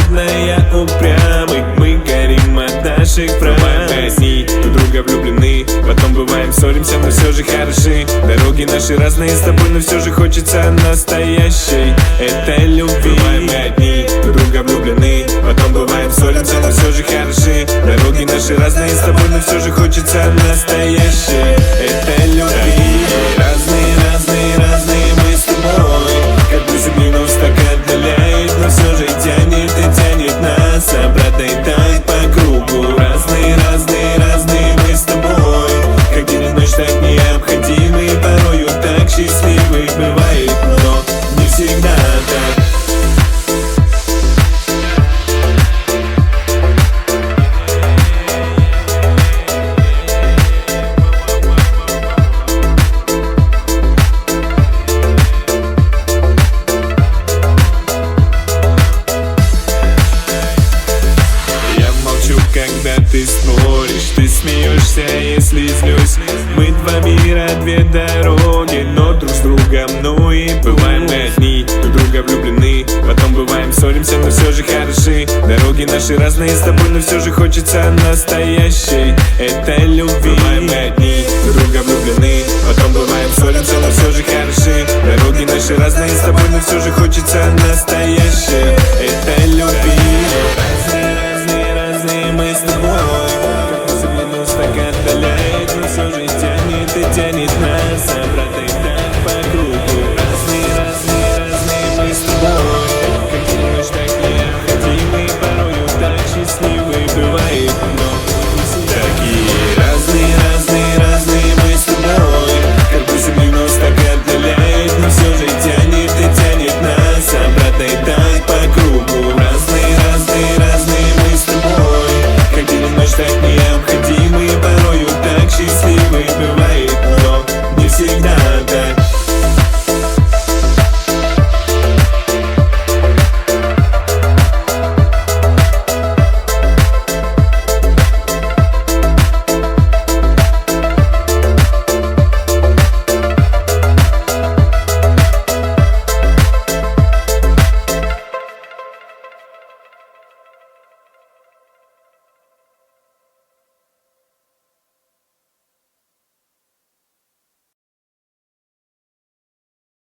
холодная, упрямый. Мы горим от наших прав. Одни друг друга влюблены, потом бываем ссоримся, но все же хороши. Дороги наши разные с тобой, но все же хочется настоящей этой любви. Мы одни друг друга влюблены, потом бываем ссоримся, но все же хороши. Дороги наши разные с тобой, но все же хочется настоящей этой любви. Разные мы с тобой, как бы землянув так отдаляет, но все же тянет и тянет нас обратно и так по кругу. Разные мы с тобой, как день и ночь так необходимы, порою так счастливы бывает, но не всегда так. Когда ты споришь, ты смеешься, если злюсь. Мы два мира, две дороги, но друг с другом, ну и бываем мы одни, друг друга влюблены, потом бываем ссоримся, но все же хороши. Дороги наши разные с тобой, но все же хочется настоящей этой любви. Бываем мы одни, друг друга влюблены, потом бываем ссоримся, но все же хороши. Дороги наши разные с тобой, но все же хочется настоящей этой любви.